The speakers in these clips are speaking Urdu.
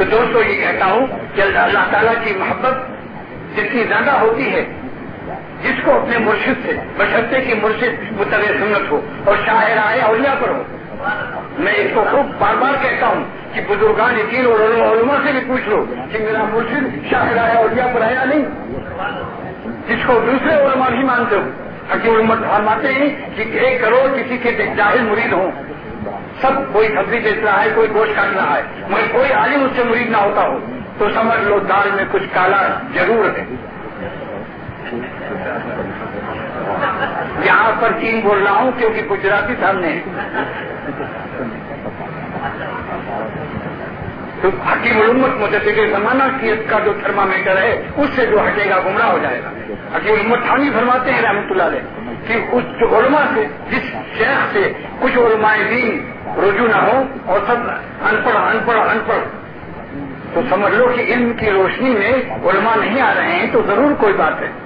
تو دوستوں یہ کہتا ہوں کہ اللہ تعالیٰ کی محبت جتنی زیادہ ہوتی ہے جس کو اپنے مرشد سے بشرطے کی مرشد متبع سنت ہو اور شاہراہ اولیاء پر ہو. میں اس کو خوب بار بار کہتا ہوں کہ بزرگان دین اور علماء سے بھی پوچھ لو کہ میرا مرشد شاہراہ اولیاء پر آیا نہیں, جس کو دوسرے علماء نہیں مانتے ہو. حکیم الامت فرماتے ہیں کہ 1 کروڑ کسی کے جاہل مرید ہوں, سب کوئی سبزی بیچ رہا ہے, کوئی گوشت کاٹ رہا ہے, مگر کوئی عالم اس سے مرید نہ ہوتا ہو تو سمجھ لو دال میں کچھ کالا ضرور ہے. یہاں پر 3 بول رہا ہوں کیونکہ گجراتی سامنے ہے. تو حکیم الامت مجدد زمانہ کی کا جو تھرمامیٹر ہے اس سے جو ہٹے گا گمراہ ہو جائے گا. حکیم الامت تھانی فرماتے ہیں رحمۃ اللہ علیہ کہ اس جو علماء سے جس شیخ سے کچھ علماء دین رجوع نہ ہو اور سب ان پڑھ تو سمجھ لو کہ علم کی روشنی میں علماء نہیں آ رہے ہیں تو ضرور کوئی بات ہے.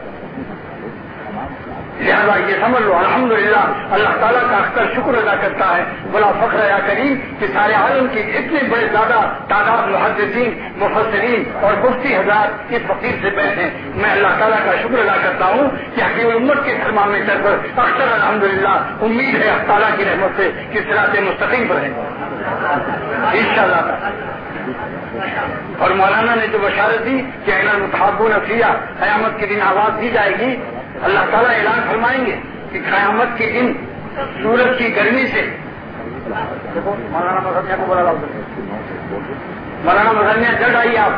لہذا یہ سمجھ لو الحمدللہ اللہ تعالیٰ کا اکثر شکر ادا کرتا ہے, بڑا فخر یا کریم کہ سارے عالم کی اتنے بڑے زیادہ تعداد محدثین مفسرین اور مفتی حضرات اس فقیر سے بیٹھے ہیں. میں اللہ تعالیٰ کا شکر ادا کرتا ہوں کہ حکیم الامت کے تھرمامیٹر پر اکثر الحمدللہ امید ہے اللہ تعالیٰ کی رحمت سے کہ صراط مستقیم پر ہے انشاءاللہ. اور مولانا نے جو بشارت دی کہ المتحابون فیہ قیامت کے دن آواز دی جائے گی, اللہ تعالیٰ اعلان فرمائیں گے کہ قیامت کے دن سورج کی گرمی سے مولانا مظہریہ کو بلا مولانا مظہریہ جلد آئیے آپ.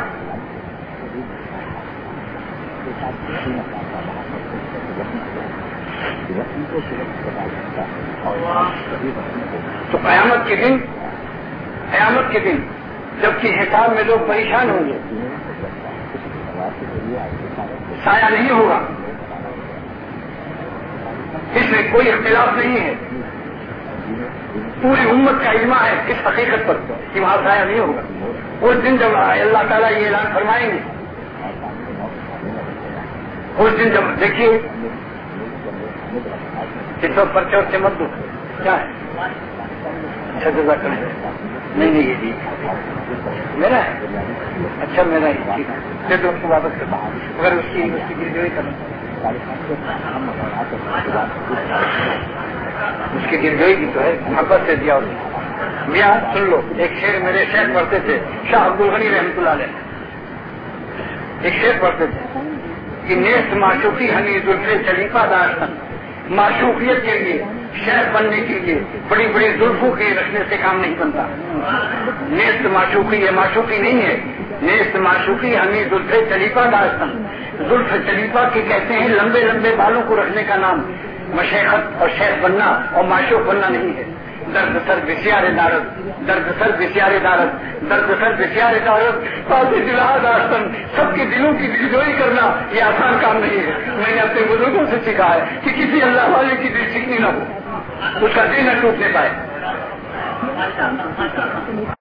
تو قیامت کے دن جبکہ حساب میں لوگ پریشان ہوں گے, سایہ نہیں ہوگا, اس میں کوئی اختلاف نہیں ہے, پوری امت کا اجماع ہے اس حقیقت پر کہ وہاں سایہ نہیں ہوگا. اس دن جب اللہ تعالیٰ یہ اعلان فرمائیں گے, اس دن جب دیکھیے اس وقت پرچے سے مت دو کیا ہے اچھا جزاک اللہ نہیں یہ جی میرا ہے اچھا میرا ہی ٹھیک ہے دے دو اس کو واپس کرتا ہوں اگر اس کی گردوئی کرنا اس کی گردوئی کی تو ہے محبت سے دیا اس میاں سن لو. ایک شعر میرے شیخ پڑھتے تھے شاہ عبد الغنی رحمۃ اللہ علیہ, ایک شعر پڑھتے تھے کہ نیست معشوقی ہمیں زلفے چلیفہ داشتن. معشوقیت کے لیے شیخ بننے کے لیے بڑی بڑی زلفوں کے رکھنے سے کام نہیں بنتا. نیست معشوقی یہ معشوقی نہیں ہے, نیست معشوقی ہمیں زلفے چلیفہ داشتن. زلف چلیفہ کے کہتے ہیں لمبے لمبے بالوں کو رکھنے کا نام. مشیخت اور شیخ بننا اور معشوق بننا نہیں ہے. درد سر بسیار دارد, درد سر بسیار دارد, درد سر بسیار دارد, تازی دلہ داشتن. سب کے دلوں کی دلجوئی کرنا یہ آسان کام نہیں ہے. میں نے اپنے بزرگوں سے سیکھا ہے کہ کسی اللہ والے کی دل سیکھنی نہ ہو, اس کا دل نہ ٹوٹنے پائے.